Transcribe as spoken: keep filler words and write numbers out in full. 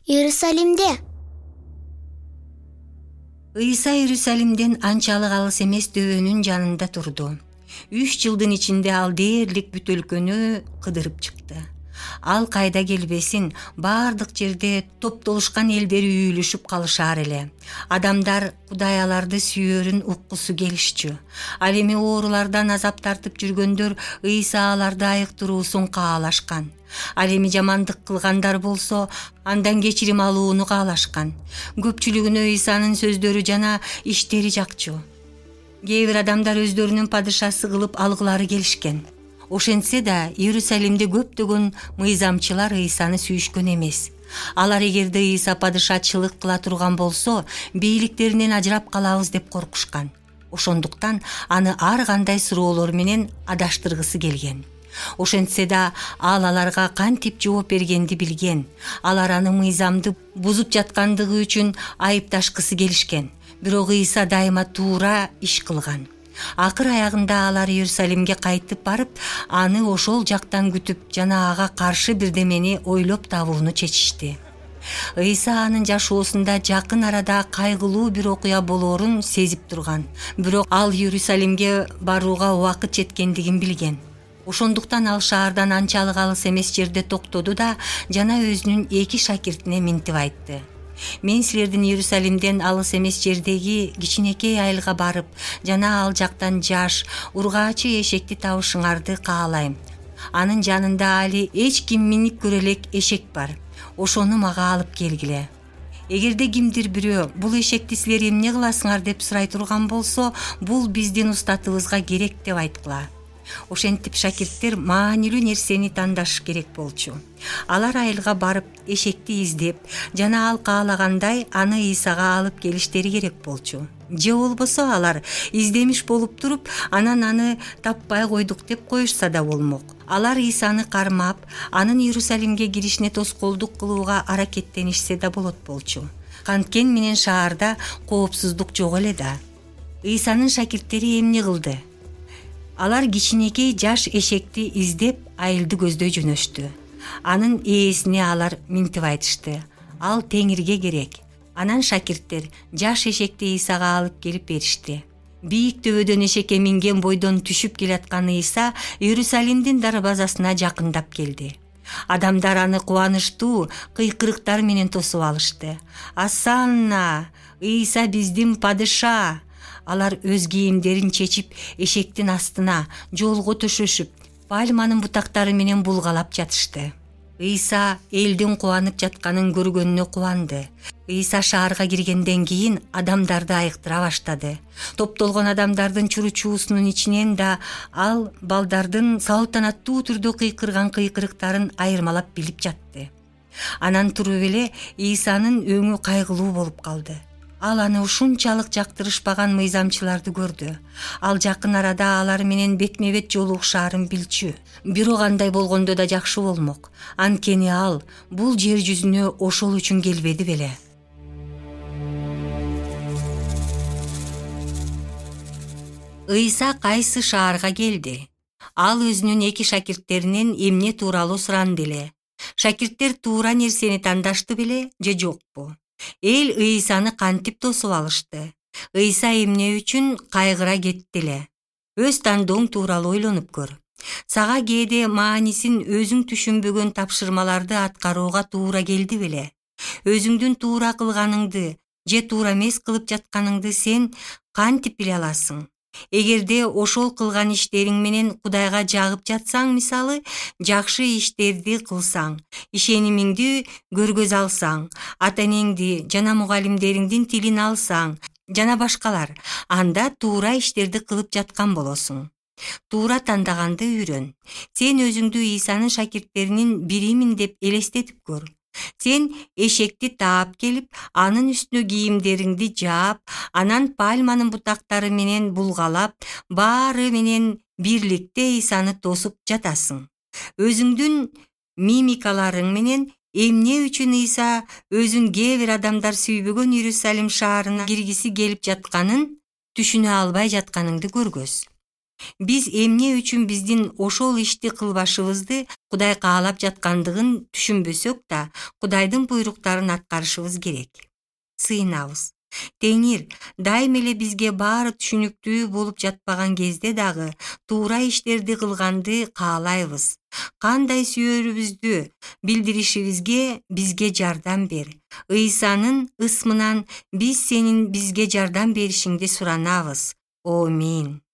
Иерусалимде. Ыйса Иерусалимден анчалык алыс эмес дөбөнүн жанында турду. Үч жылдын ичинде ал дээрлик бүт өлкөнү кыдырып чыкты. Ал кайда келбесин, бардык жерде топтолушкан элдер үйүлүшүп калышар эле. Адамдар Кудай аларды сүйөрүн уккусу келишчү. Ал эми оорулардан азап тартып жүргөндөр Ыйса аларды айыктыруусун каалашкан. Ал эми жамандык кылгандар болсо, андан кечирим алууну каалашкан. Көпчүлүгүнө Ыйсанын сөздөрү жана иштери жакчу. Кээ бир адамдар өздөрүнүн падышасы кылып алгылары келишкен. Ошентсе да Иерусалимде көптөгөн мыйзамчылар Ыйсаны сүйүшкөн эмес. Алар эгерде Ыйса падышачылык кыла турган болсо, бийликтеринен ажырап калабыз деп коркушкан. Ошондуктан аны ар кандай суроолор менен адаштыргысы келген. Ошентсе да ал аларга кантип жооп бергенди билген. Алар аны мыйзамды бузуп жаткандыгы үчүн айыпташкысы келишкен. Бирок Ыйса дайыма туура иш кылган. Акыр аягында алар Иерусалимге кайтып барып, аны ошол жактан күтүп жана ага каршы бирдемени ойлоп табууну чечишти. Ыйса анын жашоосунда жакын арада кайгылуу бир окуя болоорун сезип турган. Бирок ал Иерусалимге барууга убакыт жеткендигин билген. Ошондуктан ал шаардан анчалык алыс эмес жерде токтоду да жана өзүнүн эки шакиртине минтип айтты. Мен силердин Иерусалимден алыс эмес жердеги кичинекей айылга барып, жана ал жактан жаш, ургаачы эшекти табышыңарды каалайм. Анын жанында али эч ким минип көрө элек эшек бар. Ошону мага алып келгиле. Эгерде кимдир бирөө бул эшекти силер эмне кыласыңар деп сурай турган болсо, бул биздин устатыбызга керек деп айткыла. Ошентип шакирттер маанилүү нерсени тандаш керек болчу. Алар айылга барып эшекти издеп, жана ал каалагандай аны Ыйсага алып келиштери керек болчу. Же болбосо алар издемиш болуп туруп, анан аны таппай койдук деп коюшса да болмок. Алар Ыйсаны кармап, анын Иерусалимге киришине тоскоолдук кылууга аракеттенишсе да болот болчу. Канткен менен шаарда коопсуздук жок эле да. Ыйсанын шакирттери эмне кылды? Алар кичинекей жаш эшекти издеп айылды көздөй жөнөштү. Анын ээсине алар минтип айтышты. Ал теңирге керек. Анан шакирттер жаш эшекти Ыйсага алып келип беришти. Бийик төбөдөн эшекке минген бойдон түшүп келаткан Ыйса Иерусалимдин дарбазасына жакындап келди. Адамдар аны кубанычтуу кыйкырыктар менен тосуп алышты. Асанна! Ыйса биздин падыша! Алар өз кийимдерин чечип, эшектин астына, жолго төшөшүп, пальманын бутактары менен булгалап жатышты. Ыйса элдин кубанып жатканын көргөнүнө кубанды. Ыйса шаарга киргенден кийин адамдарды айыктыра баштады. Топтолгон адамдардын чуручуусунун ичинен да ал балдардын салтанаттуу түрдө кыйкырган кыйкырыктарын айырмалап билип жатты. Анан туруп эле Ыйсанын өңү кайгылуу болуп калды. Ал аны ушунчалык жактырышпаган мыйзамчыларды көрдү. Ал жакын арада алар менен бетме-бет жолугушаарын билчү. Бирок андай болгондо да жакшы болмок. Анткени ал бул жер жүзүнө ошол үчүн келбеди беле. Ыйса кайсы шаарга келди? Ал өзүнүн эки шакирттеринен эмне тууралуу суранды эле. Шакирттер туура нерсени тандашты беле же жокпу? Эл Ыйсаны кантип тосуп алышты? Ыйса эмне үчүн кайгыра кетти эле? Өз тандооң тууралуу ойлонуп көр. Сага кээде маанисин өзүң түшүнбөгөн тапшырмаларды аткарууга туура келди беле? Өзүңдүн туура кылганыңды же туура эмес кылып жатканыңды сен кантип биле аласың? Эгерде ошол кылган иштериң менен Кудайга жагып жатсаң, мисалы, жакшы иштерди кылсаң, ишенимиңди көргөз алсаң, ата-энеңди жана мугалимдериңдин тилин алсаң, жана башкалар, анда туура иштерди кылып жаткан болосуң. Туура тандаганды үйрөн. Сен өзүңдү Ыйсанын шакирттеринин биримин деп элестетип көр. Сен эшекти таап келип, анын үстүнө кийимдериңди жаап, анан пальманын бутактары менен булгалап, баары менен бирликте Ыйсаны тосуп жатасың. Өзүңдүн мимикаларың менен эмне үчүн Ыйса өзүн кээ бир адамдар сүйбөгөн Иерусалим шаарына киргиси келип жатканын түшүнө албай жатканыңды көргөз. Биз эмне үчүн биздин ошол ишти кылбашыбызды Кудай каалап жаткандыгын түшүнбөсөк да, Кудайдын буйруктарын аткарышыбыз керек. Сыйынабыз. Теңир дайым эле бизге баары түшүнүктүү болуп жатпаган кезде дагы туура иштерди кылганды каалайбыз. Кандай сүйөрүбүздү билдиришибизге бизге жардам бер. Ыйсанын ысмынан биз сенин бизге жардам беришиңди суранабыз. Аминь.